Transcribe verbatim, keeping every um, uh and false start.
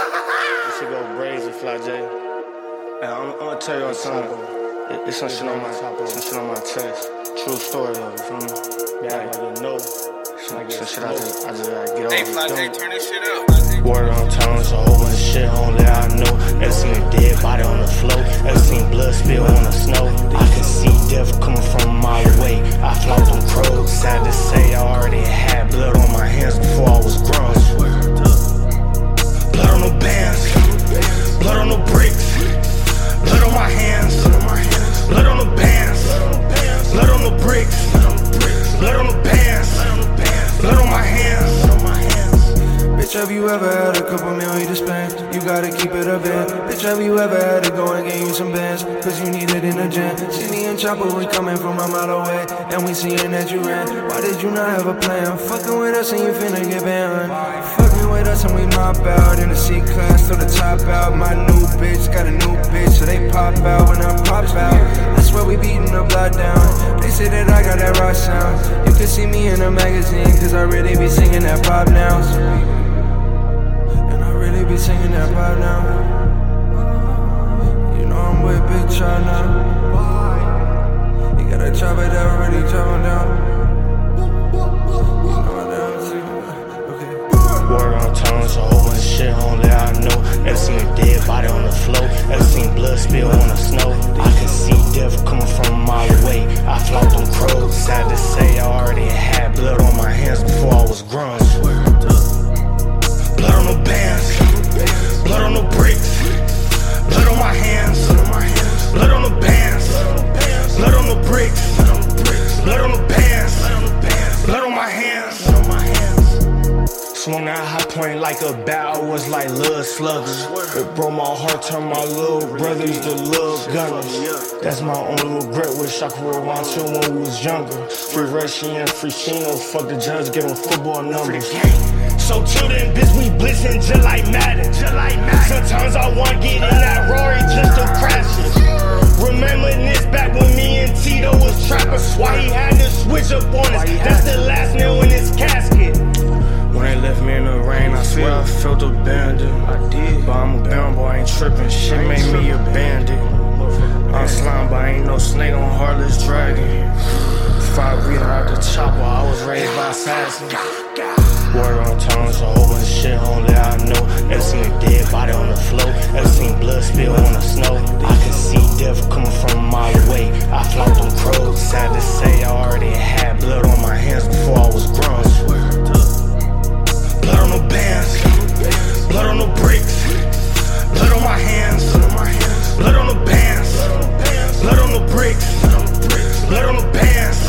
This shit go brazy, Fly J. Hey, I'm, I'm gonna tell y'all something. It, it's some shit on my some shit on my chest. True story of it, feel me? Yeah, I get no. Some, some shit I just, I just gotta get over. Hey, Fly J, turn this shit up. Word on town, it's a whole bunch of shit only I know. Ever seen a dead body on the floor? Ever seen blood spill on the snow? I can see death coming from a mile away. I flout them crows, sad to say I already had blood on my hands before I was grown. Blood on the bands, blood on the bricks, blood on my hands, blood on the bands, blood on the bricks, blood on the bands, blood on my hands. Bitch, have you ever had a couple million to spend? You gotta keep it a band. Bitch, have you ever had to go and get you some bands? Cause you need it in the gym. See me and Chopper, we coming from a mile away, and we seeing that you ran. Why did you not have a plan? Fucking with us and you finna get banned. Fucking with us and we mop out in the C-class, throw the top out. My new bitch got a new bitch, so they pop out when I pop out. That's where we beating the blood down. They say that I got that rock sound. You can see me in a magazine, cause I really be singing that pop now. Really be singing that pop now. You know I'm with Big Char now. You got a chopper that already chopping down. You know that I'm singing. Okay. Word on town, it's a whole bunch of shit only I know. Ever seen a dead body on the floor? Ever seen blood spill on the snow? I can see death coming from a mile away. I flout them crows, sad to say I already had blood on my hands before I was grown. Blood on the bands, blood on the bricks, blood on my hands, blood on the bands, blood on the bricks, blood on the bands, blood on my hands. Swung that high point like a bat, I was like Lil Sluggers. It broke my heart, turned my little brothers to little gunners. That's my only regret, wish I could rewind to when we was younger. Free Rushy and free Shino, fuck the judge, give him football numbers. So till then, bitch, we blitzing just like Madden. Sometimes I wanna get in that Rory just to crash it. Remember this back when me and Tito was trapping. Why he had to switch up on us? That's the last nail in his casket. When they left me in the rain, I swear I felt abandoned. I did, but I'm a bound boy, I ain't tripping. Shit made me a bandit. I'm slime, but I ain't no snake on Heartless Dragon. Five breathing out the chopper, I was raised by assassins. Word on town, it's a whole bunch of shit only I know. Ever seen a dead body on the floor? Ever seen blood spill on the snow? I can see death coming from a mile away. I flout them crows, sad to say I already had blood on my hands before I was grown. Blood on the bands, blood on the bricks, blood on my hands, blood on the bands, blood on the bricks, blood on the bands.